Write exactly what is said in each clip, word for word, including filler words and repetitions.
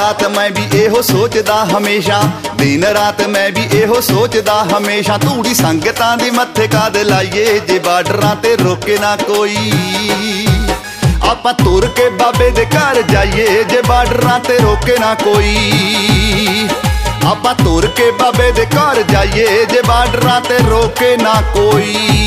रात मैं भी एहो सोचदा हमेशा, दिन रात मैं भी एहो सोचदा हमेशा। धूड़ी संगतां दी मत्थे काद लाइए जे बार्डरां ते रोके ना कोई। आपां तुर के बाबे दे घर जाइए जे बार्डरां ते रोके ना कोई। आपां तुर के बाबे दे घर जाइए जे बार्डरां ते रोके ना कोई।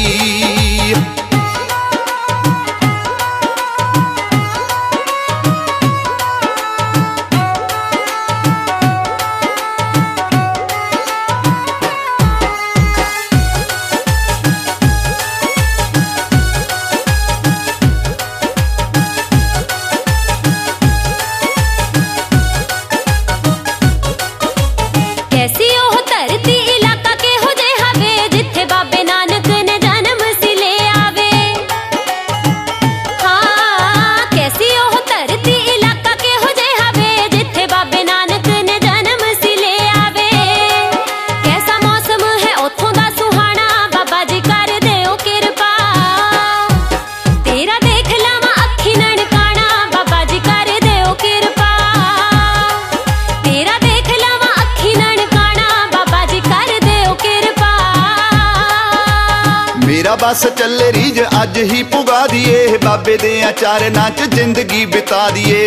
मेरा बस चले रीज अज ही पुगा दिए, बाबे दे चार नाच जिंदगी बिता दिए।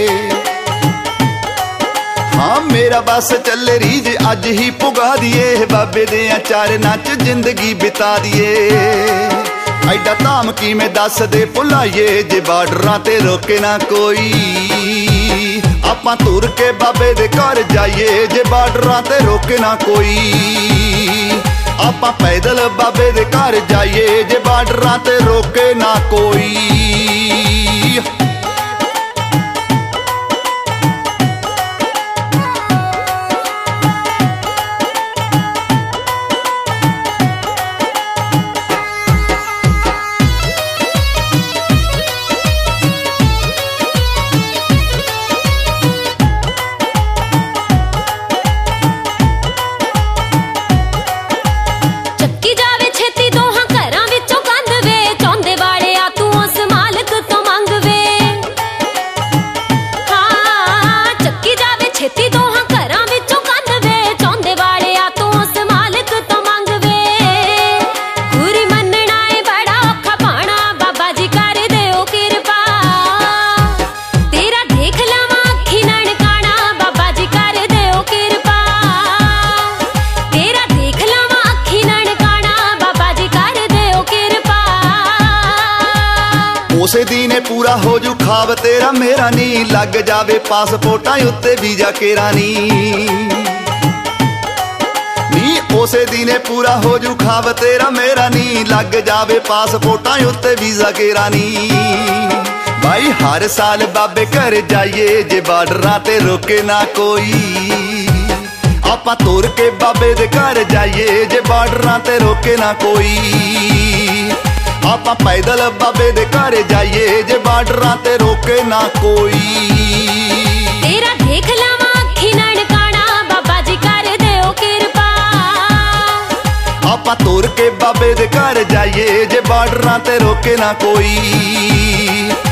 हाँ मेरा बस चले रीज अज ही पुगा दिए, बाबे दे चार नाच जिंदगी बिता दिए। ऐडा धाम की मैं दस दे भुलाइए जे बार्डरां ते रोके ना कोई। आपां तुर के बाबे दे घर जाइए जे बार्डरां ते रोके ना कोई। आपां पैदल बाबे दे घर जाइए जे बार्डरां ते रोके ना कोई। उसे दीने पूरा हो जू खाब तेरा मेरा नी, लग जावे पासपोर्टां उत्ते वीजा केरा नी। नी उसे दीने पूरा हो जू खाब तेरा मेरा नी, लग जावे पासपोर्टां उत्ते वीजा केरा नी। भाई हर साल बाबे घर जाइए जे बार्डरां ते रोके ना कोई। आपां तुर के बाबे दे घर जाइए जे बार्डरां ते रोके ना कोई। आपां पैदल बाबे दे घर जाइए जे बार्डरां ते रोके ना कोई। तेरा देख लावां अखी ननकाना, बाबा जी कर देओ किरपा। आपां तुर के बाबे दे घर जाइए जे बार्डरां ते रोके ना कोई।